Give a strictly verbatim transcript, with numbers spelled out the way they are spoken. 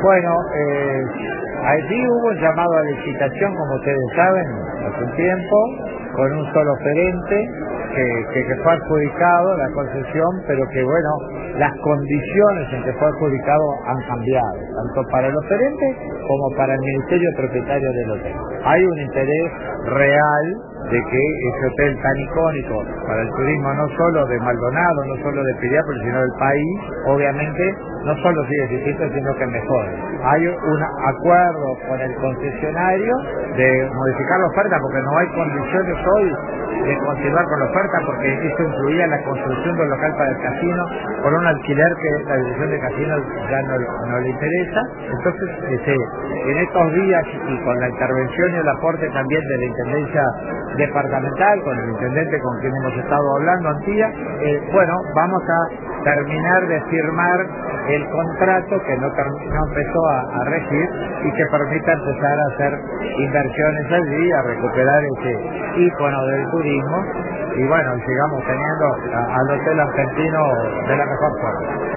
Bueno, eh, allí hubo un llamado a licitación, como ustedes saben, hace un tiempo, con un solo oferente que, que, que fue adjudicado la concesión, pero que bueno, las condiciones en que fue adjudicado han cambiado, tanto para el oferente como para el ministerio propietario del hotel. Hay un interés real de que ese hotel tan icónico para el turismo, no solo de Maldonado, no solo de Piriápolis, sino del país, obviamente no solo sigue existiendo, sino que mejore. Hay un acuerdo con el concesionario de modificar la oferta, porque no hay condiciones hoy de continuar con la oferta, porque esto incluía la construcción del local para el casino por un alquiler que la dirección de casinos ya no, no le interesa. Entonces, este, en estos días, y con la intervención y el aporte también de la Intendencia Departamental, con el intendente con quien hemos estado hablando, Antía, eh, bueno, vamos a terminar de firmar el contrato que no, no empezó a, a regir y que permita empezar a hacer inversiones allí, a recuperar ese ícono del turismo, y bueno, sigamos teniendo a, al hotel argentino de la mejor forma.